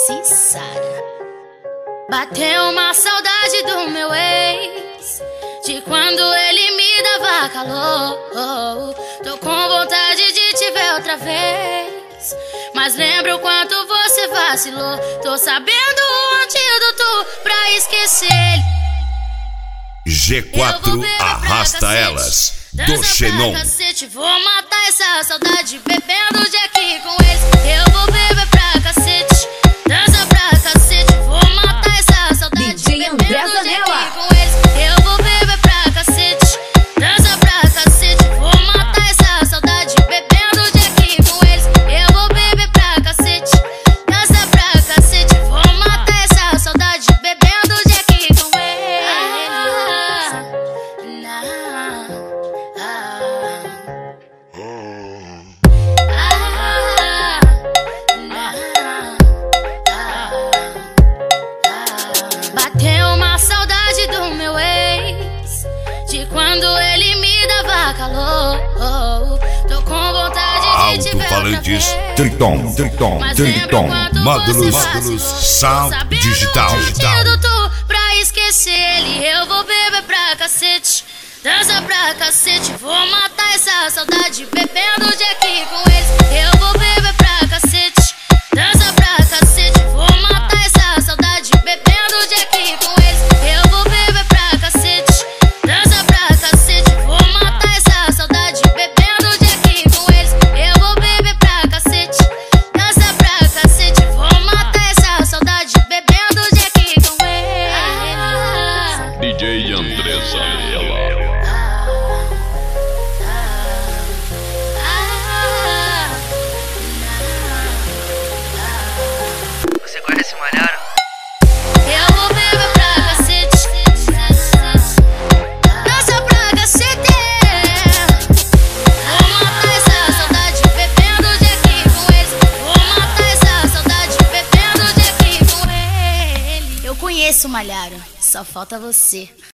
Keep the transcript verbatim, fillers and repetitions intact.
C Sara. Bateu uma saudade do meu ex, de quando ele me dava calor. Tô com vontade de te ver outra vez, mas lembro o quanto você vacilou. Tô sabendo o antídoto pra esquecer ele. G quatro arrasta elas do Xenon. Vou matar essa saudade bebendo Jack com eles. Eu vou beber pra cacete, dança pra cacete. Vou matar essa saudade bebendo Jack com eles. Eu vou beber pra cacete, dança pra cacete. Vou matar essa saudade bebendo Jack com eles. Eu vou beber pra cacete, dança pra cacete. Vou matar essa saudade bebendo Jack com eles. Bateu uma saudade do meu ex, de quando ele me dava calor. Tô com vontade de te ver outra vez, Triton, Triton, mas Triton, lembro quanto Módulos, você vacilou. Sound Tô sabendo Digital. o antídoto pra esquecer ele. Eu vou beber pra cacete, dança pra cacete. Vou matar essa saudade bebendo Jack com eles. Eu vou beber pra cacete, dança pra cacete. Vou matar essa saudade bebendo Jack com eles. Eu vou beber pra cacete, dança pra cacete. Vou matar essa saudade bebendo Jack com eles. Eu vou beber pra cacete, dança pra cacete. Vou matar essa saudade bebendo Jack com eles. D J Andressa Ela. Você conhece Malharam? Eu vou beber pra cacete, dança pra cacete. Vou matar essa saudade bebendo Jack com eles. Vou matar essa saudade bebendo Jack com ele. Eu conheço Malharam, só falta você.